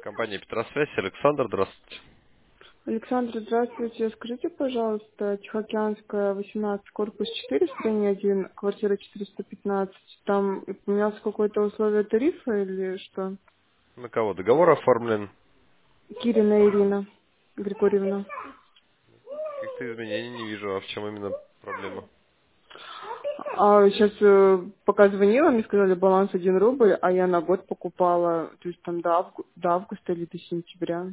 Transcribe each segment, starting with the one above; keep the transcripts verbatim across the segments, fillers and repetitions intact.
Компания Петросвязь, Александр, здравствуйте. Александр, здравствуйте. Скажите, пожалуйста, Тихоокеанская, восемнадцать, корпус четыре, строение один, квартира четыреста пятнадцать. Там поменялось какое-то условие тарифа или что? На кого договор оформлен? Кирина Ирина Григорьевна. Каких-то изменений не вижу, а в чем именно проблема? А сейчас, э, пока звонила, мне сказали баланс один рубль, а я на год покупала, то есть там до, авгу- до августа или до сентября.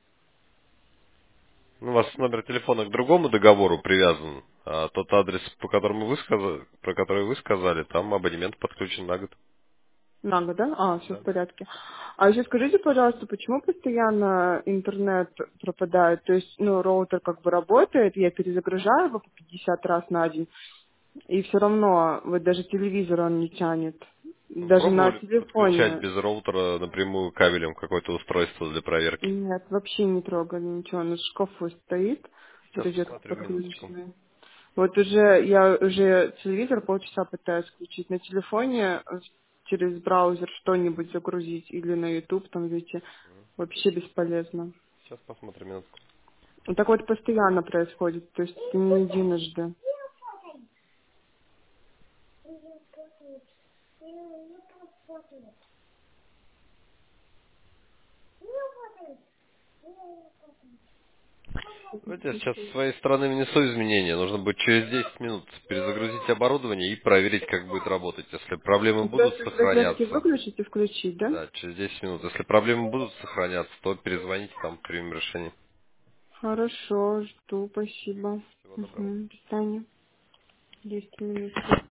Ну, у вас номер телефона к другому договору привязан, а тот адрес, по которому вы сказали, про который вы сказали, там абонемент подключен на год. На год, да? А, все в Да. порядке. А еще скажите, пожалуйста, почему постоянно интернет пропадает? То есть, ну, роутер как бы работает, я перезагружаю его по пятьдесят раз на день, и все равно вот даже телевизор он не тянет. Вы Даже на пробовали подключать телефоне. без роутера напрямую кабелем какое-то устройство для проверки? Нет, вообще не трогали ничего. Он в шкафу стоит, Сейчас розетка посмотрю, минуточку. подключенная. Вот уже я уже телевизор полчаса пытаюсь включить на телефоне, э, через браузер что-нибудь загрузить или на YouTube там зайти. Вообще бесполезно. Сейчас посмотрим, минутку. Вот так вот постоянно происходит, то есть это не единожды. Давайте я сейчас с своей стороны внесу изменения. Нужно будет через десять минут перезагрузить оборудование и проверить, как будет работать. Если проблемы То будут есть из розетки сохраняться, выключить и включить, да? да, через десять минут. Если проблемы будут сохраняться, то перезвоните, там примем решение. Хорошо, жду, спасибо. Всего доброго. Угу, до свидания. десять минут.